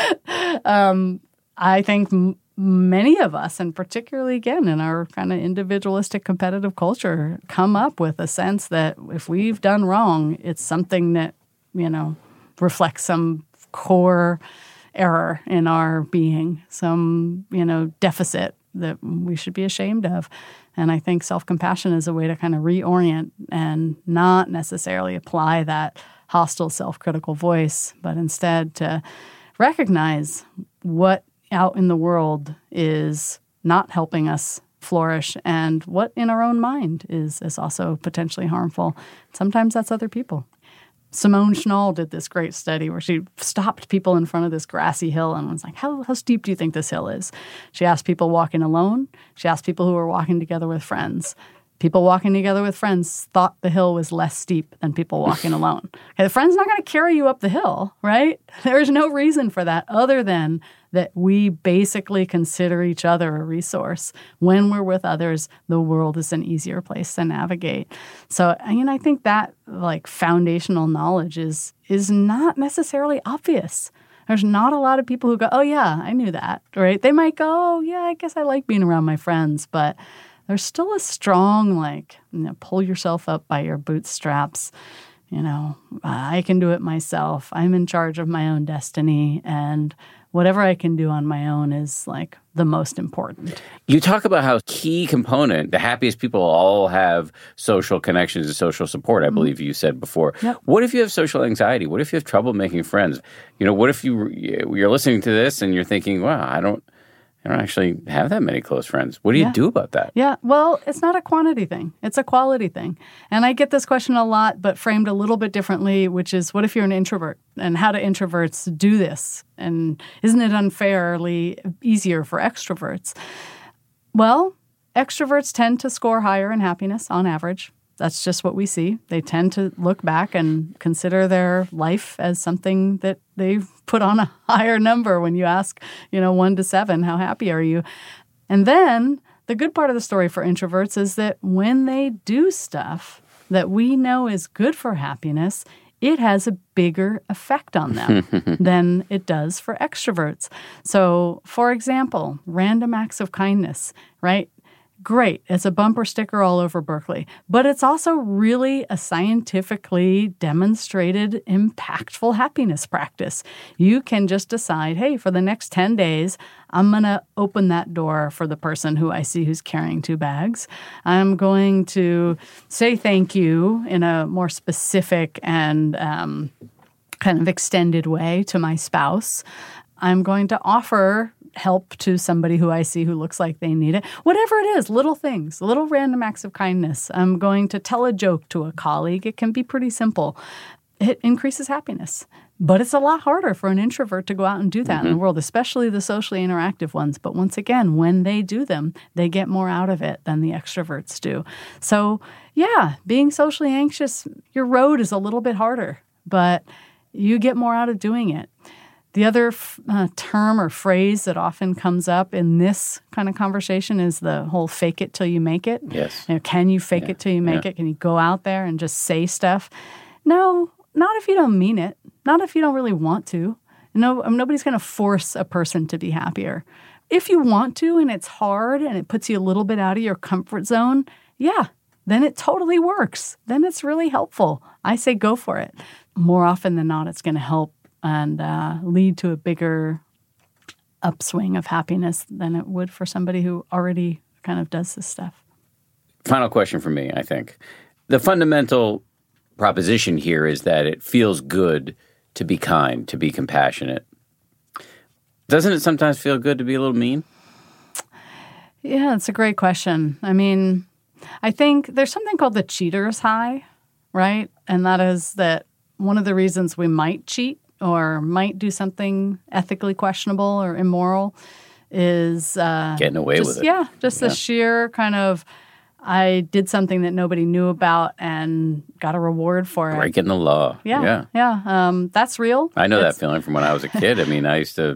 um, I think m- many of us, and particularly, again, in our kind of individualistic competitive culture, come up with a sense that if we've done wrong, it's something that, you know, reflects some core error in our being, some, you know, deficit that we should be ashamed of. And I think self-compassion is a way to kind of reorient and not necessarily apply that hostile self-critical voice, but instead to recognize what out in the world is not helping us flourish and what in our own mind is, is also potentially harmful. Sometimes that's other people. Simone Schnall did this great study where she stopped people in front of this grassy hill and was like, how, how steep do you think this hill is? She asked people walking alone. She asked people who were walking together with friends. People walking together with friends thought the hill was less steep than people walking alone. Okay, the friend's not going to carry you up the hill, right? There's no reason for that other than that we basically consider each other a resource. When we're with others, the world is an easier place to navigate. So, I mean, I think that like foundational knowledge is is not necessarily obvious. There's not a lot of people who go, oh, yeah, I knew that, right? They might go, oh, yeah, I guess I like being around my friends, but there's still a strong, like, you know, pull yourself up by your bootstraps. You know, I can do it myself. I'm in charge of my own destiny, and whatever I can do on my own is, like, the most important.
You talk about how key component, the happiest people all have social connections and social support, I mm-hmm. believe you said before.
Yep.
What if you have social anxiety? What if you have trouble making friends? You know, what if you, you're listening to this and you're thinking, wow, I don't, I don't actually have that many close friends. What do you
yeah.
do about that?
Yeah, well, it's not a quantity thing. It's a quality thing. And I get this question a lot, but framed a little bit differently, which is, what if you're an introvert? And how do introverts do this? And isn't it unfairly easier for extroverts? Well, extroverts tend to score higher in happiness on average. That's just what we see. They tend to look back and consider their life as something that they've put on a higher number when you ask, you know, one to seven, how happy are you? And then the good part of the story for introverts is that when they do stuff that we know is good for happiness, it has a bigger effect on them than it does for extroverts. So, for example, random acts of kindness, right? Great. It's a bumper sticker all over Berkeley. But it's also really a scientifically demonstrated impactful happiness practice. You can just decide, hey, for the next ten days, I'm going to open that door for the person who I see who's carrying two bags. I'm going to say thank you in a more specific and um, kind of extended way to my spouse. I'm going to offer help to somebody who I see who looks like they need it. Whatever it is, little things, little random acts of kindness. I'm going to tell a joke to a colleague. It can be pretty simple. It increases happiness. But it's a lot harder for an introvert to go out and do that mm-hmm. in the world, especially the socially interactive ones. But once again, when they do them, they get more out of it than the extroverts do. So, yeah, being socially anxious, your road is a little bit harder, but you get more out of doing it. The other uh, term or phrase that often comes up in this kind of conversation is the whole fake it till you make it.
Yes.
You know, can you fake yeah. it till you make
yeah.
it? Can you go out there and just say stuff? No, not if you don't mean it. Not if you don't really want to. No, nobody's going to force a person to be happier. If you want to and it's hard and it puts you a little bit out of your comfort zone, yeah, then it totally works. Then it's really helpful. I say go for it. More often than not, it's going to help and uh, lead to a bigger upswing of happiness than it would for somebody who already kind of does this stuff.
Final question for me, I think. The fundamental proposition here is that it feels good to be kind, to be compassionate. Doesn't it sometimes feel good to be a little mean?
Yeah, it's a great question. I mean, I think there's something called the cheater's high, right? And that is that one of the reasons we might cheat or might do something ethically questionable or immoral is uh,
getting away
just,
with it.
Yeah, just
yeah.
the sheer kind of, I did something that nobody knew about and got a reward for it.
Breaking the law.
Yeah,
yeah.
yeah. Um, that's real.
I know
it's,
that feeling from when I was a kid. I mean, I used to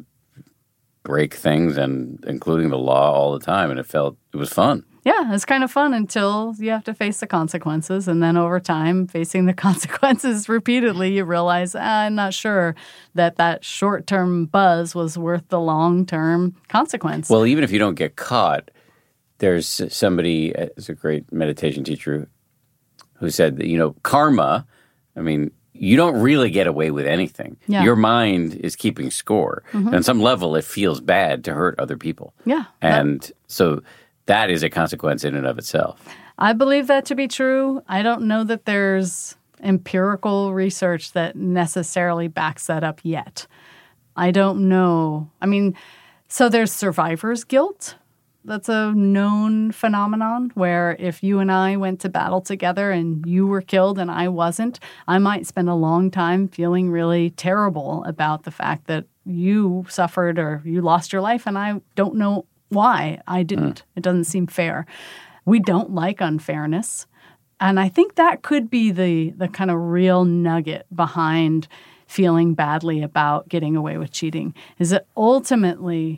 break things, and including the law, all the time, and it felt, it was fun.
Yeah, it's kind of fun until you have to face the consequences. And then over time, facing the consequences repeatedly, you realize, ah, I'm not sure that that short-term buzz was worth the long-term consequence.
Well, even if you don't get caught, there's somebody, as a great meditation teacher, who said that, you know, karma, I mean, you don't really get away with anything.
Yeah.
Your mind is keeping score. Mm-hmm. And on some level, it feels bad to hurt other people.
Yeah.
And
that-
so that is a consequence in and of itself.
I believe that to be true. I don't know that there's empirical research that necessarily backs that up yet. I don't know. I mean, so there's survivor's guilt. That's a known phenomenon where if you and I went to battle together and you were killed and I wasn't, I might spend a long time feeling really terrible about the fact that you suffered or you lost your life and I don't know why I didn't. Mm. It doesn't seem fair. We don't like unfairness. And I think that could be the the kind of real nugget behind feeling badly about getting away with cheating, is that ultimately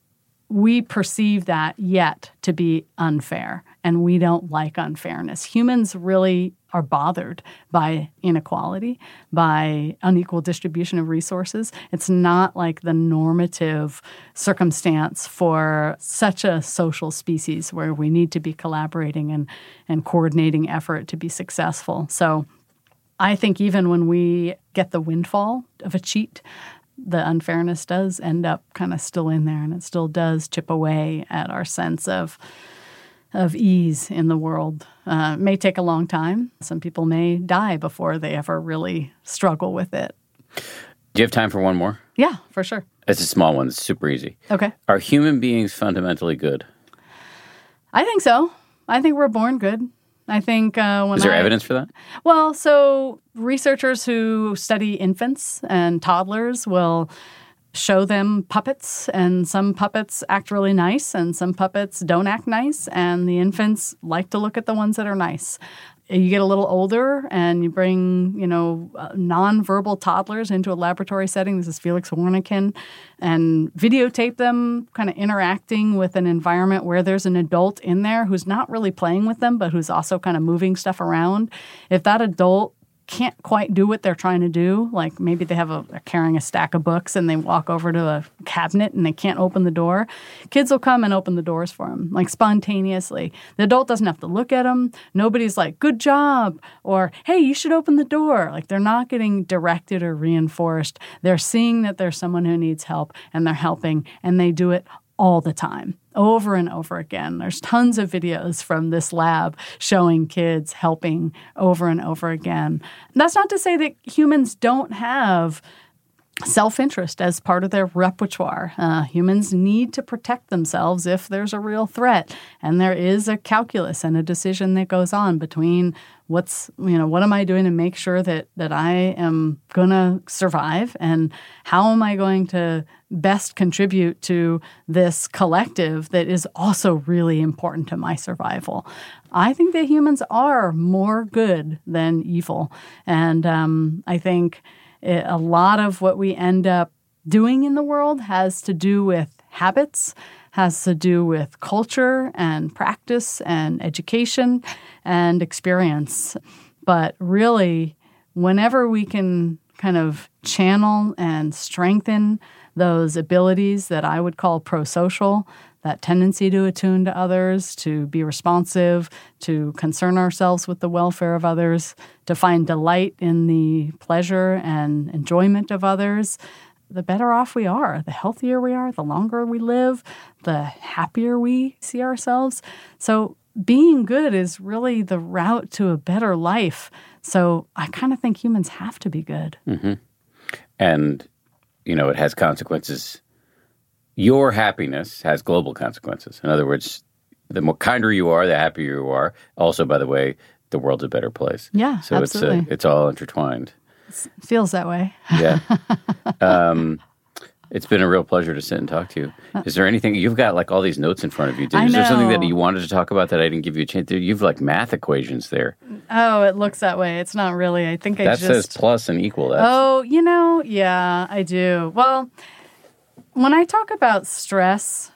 we perceive that yet to be unfair, and we don't like unfairness. Humans really are bothered by inequality, by unequal distribution of resources. It's not like the normative circumstance for such a social species where we need to be collaborating and, and coordinating effort to be successful. So I think even when we get the windfall of a cheat, the unfairness does end up kind of still in there, and it still does chip away at our sense of of ease in the world. Uh, it may take a long time. Some people may die before they ever really struggle with it.
Do you have time for one more?
Yeah, for sure.
It's a small one. It's super easy.
Okay.
Are human beings fundamentally good?
I think so. I think we're born good. I think uh, when
Is there
I,
evidence for that?
Well, so researchers who study infants and toddlers will show them puppets, and some puppets act really nice and some puppets don't act nice, and the infants like to look at the ones that are nice. You get a little older and you bring, you know, uh, nonverbal toddlers into a laboratory setting. This is Felix Warneken, and videotape them kind of interacting with an environment where there's an adult in there who's not really playing with them, but who's also kind of moving stuff around. If that adult can't quite do what they're trying to do, like maybe they have a they're carrying a stack of books and they walk over to a cabinet and they can't open the door, kids will come and open the doors for them, like spontaneously. The adult doesn't have to look at them. Nobody's like, good job, or hey, you should open the door. Like, they're not getting directed or reinforced. They're seeing that there's someone who needs help and they're helping, and they do it all the time, over and over again. There's tons of videos from this lab showing kids helping over and over again. And that's not to say that humans don't have self-interest as part of their repertoire. Uh, humans need to protect themselves if there's a real threat. And there is a calculus and a decision that goes on between what's, you know, what am I doing to make sure that that I am going to survive, and how am I going to best contribute to this collective that is also really important to my survival. I think that humans are more good than evil. And um, I think it, a lot of what we end up doing in the world has to do with habits, has to do with culture and practice and education and experience. But really, whenever we can kind of channel and strengthen those abilities that I would call pro-social, that tendency to attune to others, to be responsive, to concern ourselves with the welfare of others, to find delight in the pleasure and enjoyment of others, the better off we are, the healthier we are, the longer we live, the happier we see ourselves. So being good is really the route to a better life. So I kind of think humans have to be good.
Mm-hmm. And, you know, it has consequences. Your happiness has global consequences. In other words, the more kinder you are, the happier you are. Also, by the way, the world's a better place.
Yeah,
so
absolutely.
it's a, it's all intertwined.
It feels that way.
Yeah. Um, it's been a real pleasure to sit and talk to you. Is there anything, you've got like all these notes in front of you. Did,
I
is there something
know.
that you wanted to talk about that I didn't give you a chance to? You've like math equations there.
Oh, it looks that way. It's not really. I think I
That
just...
says plus and equal. That's,
Oh, you know, yeah, I do. Well, when I talk about stress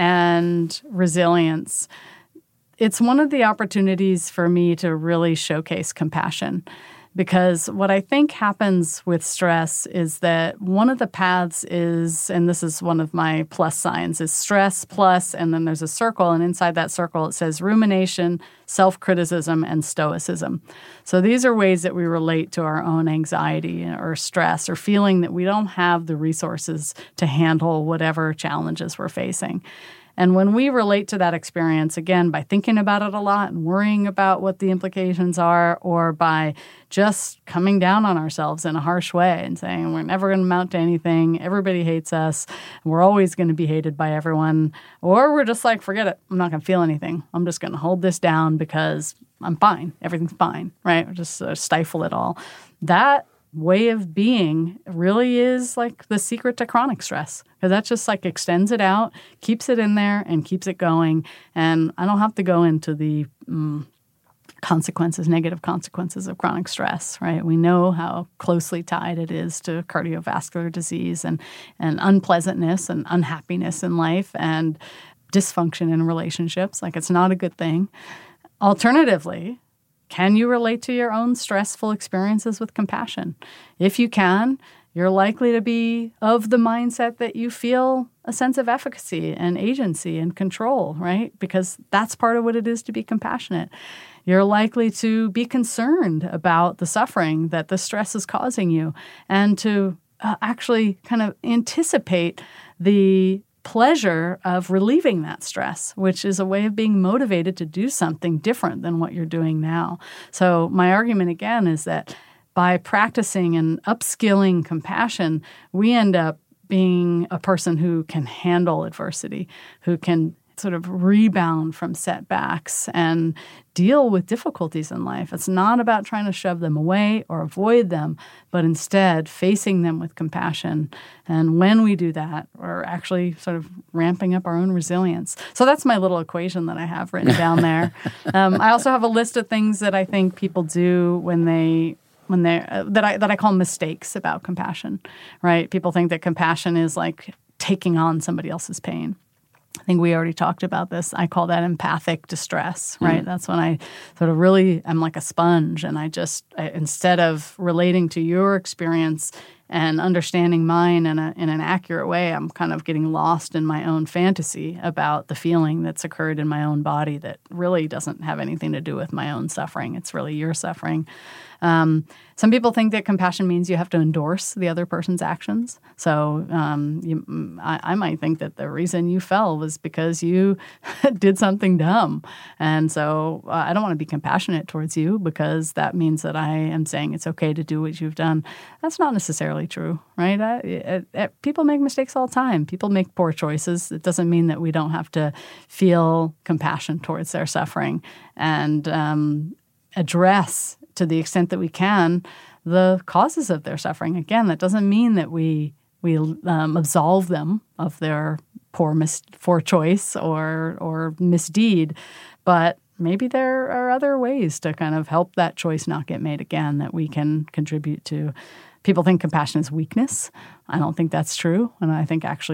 and resilience, it's one of the opportunities for me to really showcase compassion. Because what I think happens with stress is that one of the paths is, and this is one of my plus signs, is stress plus, and then there's a circle, and inside that circle it says rumination, self-criticism, and stoicism. So these are ways that we relate to our own anxiety or stress or feeling that we don't have the resources to handle whatever challenges we're facing. And when we relate to that experience, again, by thinking about it a lot and worrying about what the implications are, or by just coming down on ourselves in a harsh way and saying we're never going to amount to anything, everybody hates us, we're always going to be hated by everyone, or we're just like, forget it, I'm not going to feel anything. I'm just going to hold this down because I'm fine. Everything's fine, right? Or just uh, stifle it all. That way of being really is like the secret to chronic stress, because that just like extends it out, keeps it in there, and keeps it going. And I don't have to go into the um, consequences, negative consequences of chronic stress, right? We know how closely tied it is to cardiovascular disease and, and unpleasantness and unhappiness in life and dysfunction in relationships. Like, it's not a good thing. Alternatively, can you relate to your own stressful experiences with compassion? If you can, you're likely to be of the mindset that you feel a sense of efficacy and agency and control, right? Because that's part of what it is to be compassionate. You're likely to be concerned about the suffering that the stress is causing you and to uh, actually kind of anticipate the pleasure of relieving that stress, which is a way of being motivated to do something different than what you're doing now. So my argument again is that by practicing and upskilling compassion, we end up being a person who can handle adversity, who can sort of rebound from setbacks and deal with difficulties in life. It's not about trying to shove them away or avoid them, but instead facing them with compassion. And when we do that, we're actually sort of ramping up our own resilience. So that's my little equation that I have written down there. Um, I also have a list of things that I think people do when they when they uh, that I that I call mistakes about compassion. Right? People think that compassion is like taking on somebody else's pain. I think we already talked about this. I call that empathic distress, right? Mm. That's when I sort of really am like a sponge, and I just, I, instead of relating to your experience and understanding mine in, a, in an accurate way, I'm kind of getting lost in my own fantasy about the feeling that's occurred in my own body that really doesn't have anything to do with my own suffering. It's really your suffering. Um, some people think that compassion means you have to endorse the other person's actions. So um, you, I, I might think that the reason you fell was because you did something dumb. And so uh, I don't want to be compassionate towards you because that means that I am saying it's okay to do what you've done. That's not necessarily true, right? I, it, it, people make mistakes all the time. People make poor choices. It doesn't mean that we don't have to feel compassion towards their suffering and um, address, to the extent that we can, the causes of their suffering. Again, that doesn't mean that we we um, absolve them of their poor mis- poor choice or or misdeed, but maybe there are other ways to kind of help that choice not get made again that we can contribute to. People think compassion is weakness. I don't think that's true, and I think actually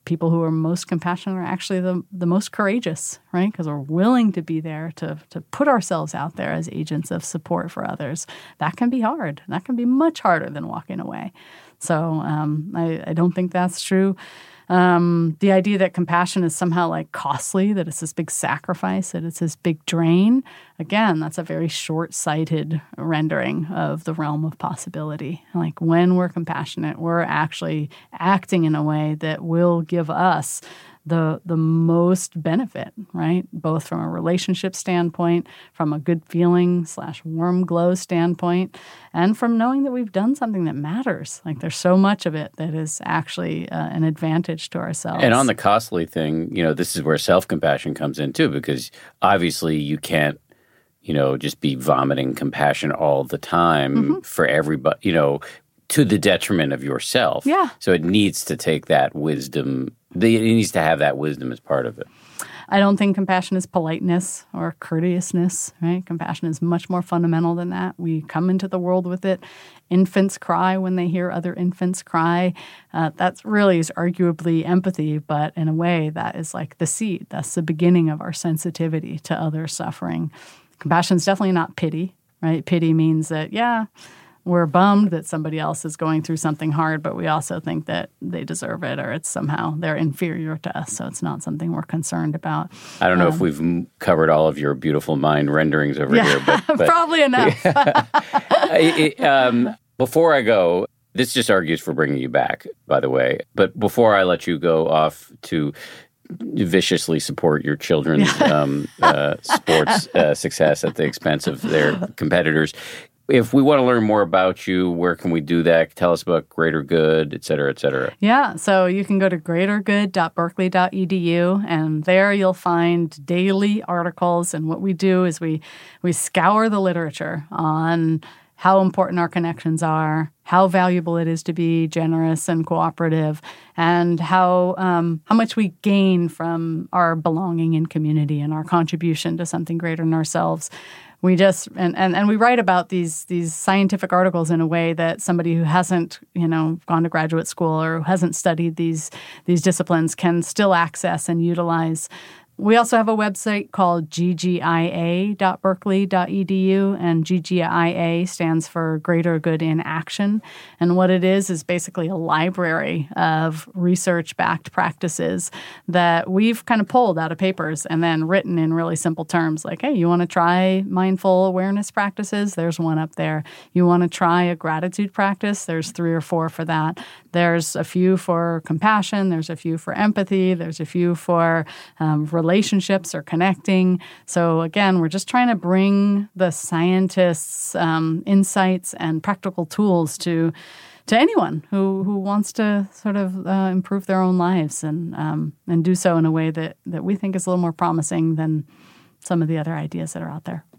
people who are most compassionate are actually the, the most courageous, right? Because we're willing to be there to, to put ourselves out there as agents of support for others. That can be hard. That can be much harder than walking away. So um, I, I don't think that's true. Um, the idea that compassion is somehow like costly, that it's this big sacrifice, that it's this big drain, again, that's a very short-sighted rendering of the realm of possibility. Like when we're compassionate, we're actually acting in a way that will give us the the most benefit, right? Both from a relationship standpoint, from a good feeling slash warm glow standpoint, and from knowing that we've done something that matters. Like there's so much of it that is actually uh, an advantage to ourselves.
And on the costly thing, you know, this is where self-compassion comes in too, because obviously you can't, you know, just be vomiting compassion all the time mm-hmm. for everybody, you know, to the detriment of yourself.
Yeah.
So it needs to take that wisdom. It needs to have that wisdom as part of it.
I don't think compassion is politeness or courteousness, right? Compassion is much more fundamental than that. We come into the world with it. Infants cry when they hear other infants cry. Uh, that really is arguably empathy, but in a way that is like the seed. That's the beginning of our sensitivity to other suffering. Compassion is definitely not pity, right? Pity means that, yeah, we're bummed that somebody else is going through something hard, but we also think that they deserve it or it's somehow they're inferior to us. So it's not something we're concerned about.
I don't know
um,
if we've covered all of your beautiful mind renderings over
yeah,
here. But, but
probably enough.
it, um, before I go, this just argues for bringing you back, by the way. But before I let you go off to viciously support your children's yeah. um, uh, sports uh, success at the expense of their competitors, if we want to learn more about you, where can we do that? Tell us about Greater Good, et cetera, et cetera.
Yeah, so you can go to greater good dot berkeley dot e d u, and there you'll find daily articles. And what we do is we we scour the literature on how important our connections are, how valuable it is to be generous and cooperative, and how um, how much we gain from our belonging in community and our contribution to something greater than ourselves. We just and, and, and we write about these these scientific articles in a way that somebody who hasn't, you know, gone to graduate school or who hasn't studied these these disciplines can still access and utilize. We also have a website called g g i a dot berkeley dot e d u, and G G I A stands for Greater Good in Action. And what it is is basically a library of research-backed practices that we've kind of pulled out of papers and then written in really simple terms. Like, hey, you want to try mindful awareness practices? There's one up there. You want to try a gratitude practice? There's three or four for that. There's a few for compassion. There's a few for empathy. There's a few for um, relationships or connecting. So again, we're just trying to bring the scientists' um, insights and practical tools to to anyone who, who wants to sort of uh, improve their own lives and um, and do so in a way that, that we think is a little more promising than some of the other ideas that are out there.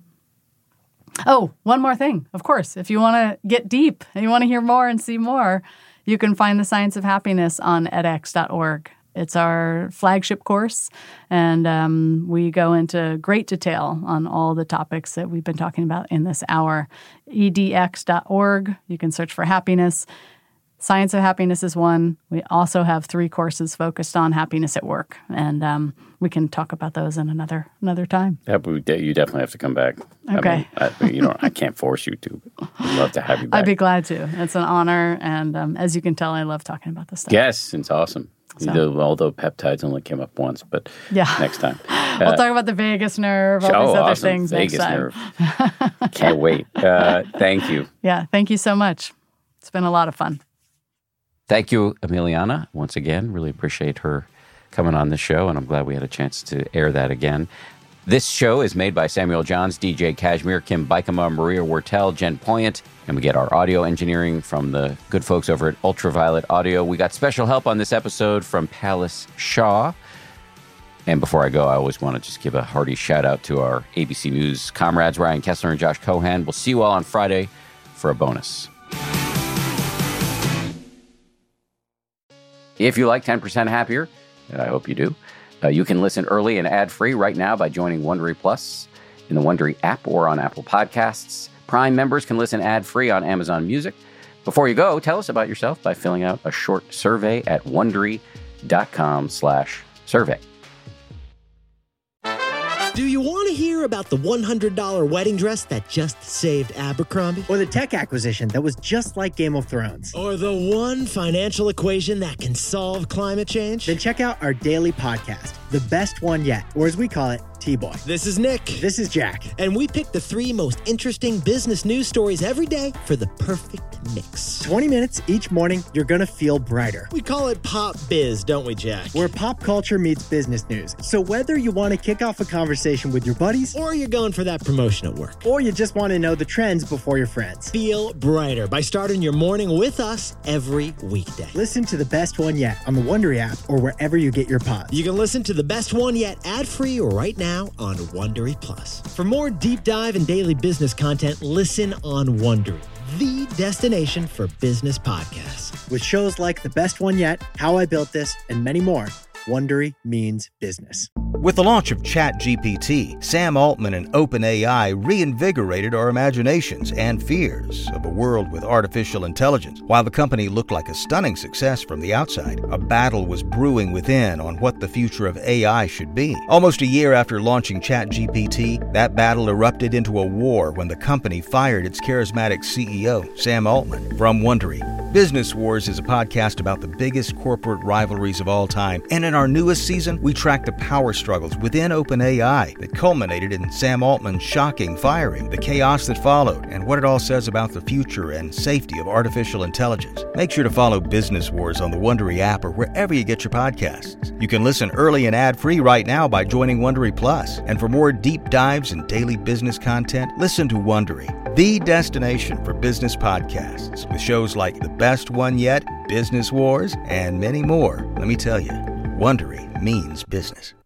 Oh, one more thing. Of course, if you want to get deep and you want to hear more and see more, you can find The Science of Happiness on edx dot org. It's our flagship course, and um, we go into great detail on all the topics that we've been talking about in this hour. e d x dot org, you can search for happiness. Science of Happiness is one. We also have three courses focused on happiness at work, and um, we can talk about those in another another time.
Yeah, but you definitely have to come back.
Okay.
I mean, I, you know, I can't force you to. I'd love to have you back.
I'd be glad to. It's an honor, and um, as you can tell, I love talking about this stuff.
Yes, it's awesome.
So.
Although, although peptides only came up once, but
yeah.
next time.
We'll
uh,
talk about the vagus nerve, all
oh,
these other
awesome.
things
Vagus
next time.
nerve. Can't wait. Uh, thank you.
Yeah, thank you so much. It's been a lot of fun.
Thank you, Emiliana, once again. Really appreciate her coming on the show, and I'm glad we had a chance to air that again. This show is made by Samuel Johns, D J Kashmir, Kim Bikema, Maria Wertel, Jen Poyant, and we get our audio engineering from the good folks over at Ultraviolet Audio. We got special help on this episode from Palace Shaw. And before I go, I always want to just give a hearty shout out to our A B C News comrades, Ryan Kessler and Josh Cohan. We'll see you all on Friday for a bonus. If you like ten percent Happier, and I hope you do, uh, you can listen early and ad-free right now by joining Wondery Plus in the Wondery app or on Apple Podcasts. Prime members can listen ad-free on Amazon Music. Before you go, tell us about yourself by filling out a short survey at Wondery dot com slash survey.
Do you want to hear about the one hundred dollars wedding dress that just saved Abercrombie?
Or the tech acquisition that was just like Game of Thrones?
Or the one financial equation that can solve climate change?
Then check out our daily podcast, The Best One Yet, or as we call it, T-Boy.
This is Nick.
This is Jack.
And we pick the three most interesting business news stories every day for the perfect mix.
twenty minutes each morning, you're going to feel brighter.
We call it Pop Biz, don't we, Jack?
Where pop culture meets business news. So whether you want to kick off a conversation with your buddies,
or you're going for that promotion at work,
or you just want to know the trends before your friends,
feel brighter by starting your morning with us every weekday.
Listen to The Best One Yet on the Wondery app or wherever you get your pods.
You can listen to The Best One Yet ad-free right now on Wondery Plus. For more deep dive and daily business content, listen on Wondery, the destination for business podcasts.
With shows like The Best One Yet, How I Built This, and many more, Wondery means business.
With the launch of ChatGPT, Sam Altman and OpenAI reinvigorated our imaginations and fears of a world with artificial intelligence. While the company looked like a stunning success from the outside, a battle was brewing within on what the future of A I should be. Almost a year after launching ChatGPT, that battle erupted into a war when the company fired its charismatic C E O, Sam Altman. From Wondery, Business Wars is a podcast about the biggest corporate rivalries of all time, and in our newest season, we track the power struggles within OpenAI that culminated in Sam Altman's shocking firing, the chaos that followed, and what it all says about the future and safety of artificial intelligence. Make sure to follow Business Wars on the Wondery app or wherever you get your podcasts. You can listen early and ad-free right now by joining Wondery Plus. And for more deep dives and daily business content, listen to Wondery, the destination for business podcasts, with shows like The Best One Yet, Business Wars, and many more. Let me tell you, Wondery means business.